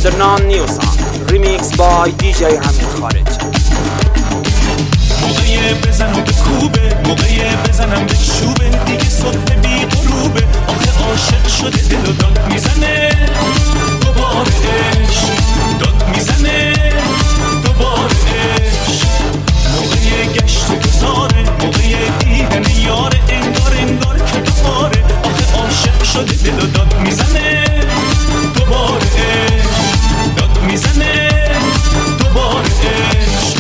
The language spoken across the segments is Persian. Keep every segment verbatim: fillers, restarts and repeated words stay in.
Underground New Sound Remix by دی جی حمید خارجی. موقعی بزن و بکوبه، موقعی بزنم به شوبه، دیگه صبح بی غروبه، آخه عاشق شده دل و داد میزنه دوباره عشق، داد میزنه دوباره عشق. موقعی گشت و گذاره، موقعی دیدن یاره، انگار انگار که بهاره، آخه عاشق شده دل و داد میزنه دوباره عشق، داد میزنه دوباره عشق.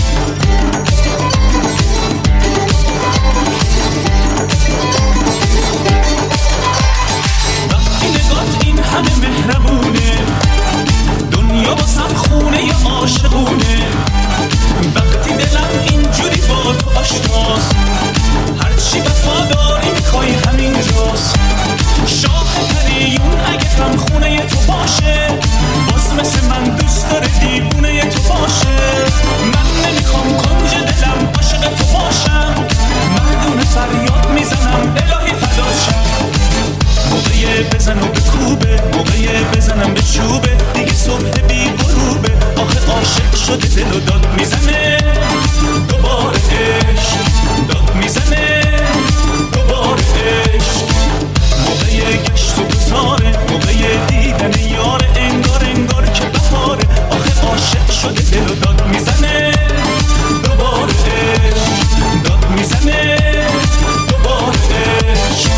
وقتی نگات این همه مهربونه، دنیا واسم خونه ی عاشقونه. وقتی دلم اینجوری با تو آشناست، هرچی وفاداری میخوای همینجاست. شاه پریون اگه هم خونه تو باشه، باز مثل من دوست داره دیوونه تو باشه. من نمیخوام کنج دلم عاشق تو باشم، مردونه فریاد میزنم الهی فداشم. موقعی بزن و بکوبه، موقعی بزنم به چوبه، دیگه صبح بی غروبه، آخه عاشق شده دل و داد میزنه دوباره عشق، داد میزنه دوباره عشق. موقعی گشت و گذاره، موقعی دیدن یاره، انگار انگار که بهاره، آخه عاشق شده دل و داد میزنه دوباره عشق، داد میزنه دوباره عشق.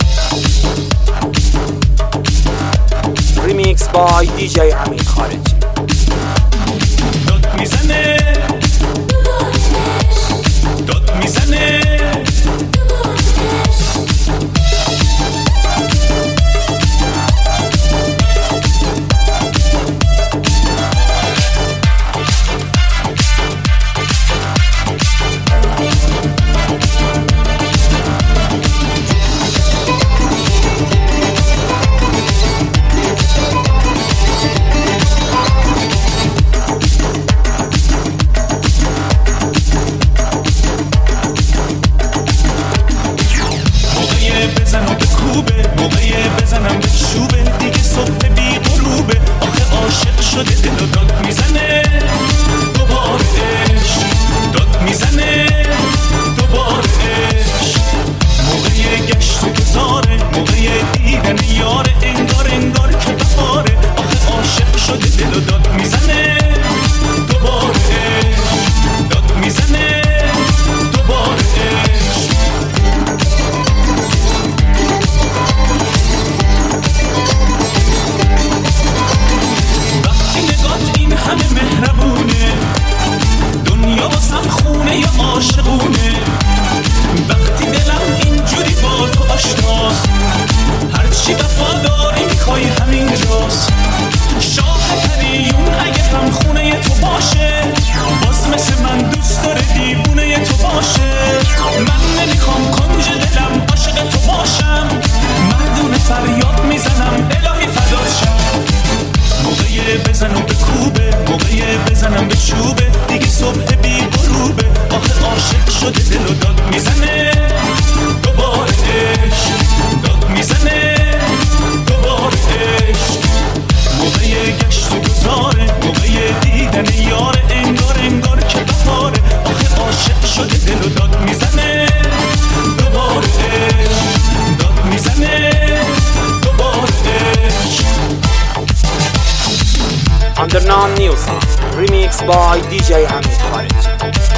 Remix by دی جی حمید خارجی. داد میزنه داد میزنه بزن و بکوبه، موقعی بزنم به چوبه، دیگه صبح بی غروبه، آخه عاشق شده دل و داد میزنه دوباره عشق، داد میزنه دوباره عشق. موقعی گشت و گذاره، موقعی دیدن یاره، انگار انگار که بهاره، آخه عاشق شده دل و داد میزنه دوباره عشق، داد میزنه دوباره عشق. این همه مهربونه، دنیا واسم خونه ی عاشقونه. وقتی دلم اینجوری با تو آشناست، هرچی وفاداری میخوای همینجاست. شاه پریون اگه هم خونه ی تو باشه، باز مثل من دوست داره دیوونه تو باشه. من نمیخوام کنج دلم عاشق تو باشم، مردونه فریاد میزنم الهی فداشم. موقعی بزن و بکوبه، موقعی بزنم به چوبه، دیگه صبح بی غروبه، آخه عاشق شده دل و داد میزنه دوباره عشق، داد میزنه دوباره عشق. موقعی گشت و گذاره، موقعی دیدن یاره، انگار انگار که بهاره، آخه عاشق شده دل و داد میزنه دوباره عشق، داد میزنه دوباره عشق. Underground New Sound Remix by دی جی حمید خارجی.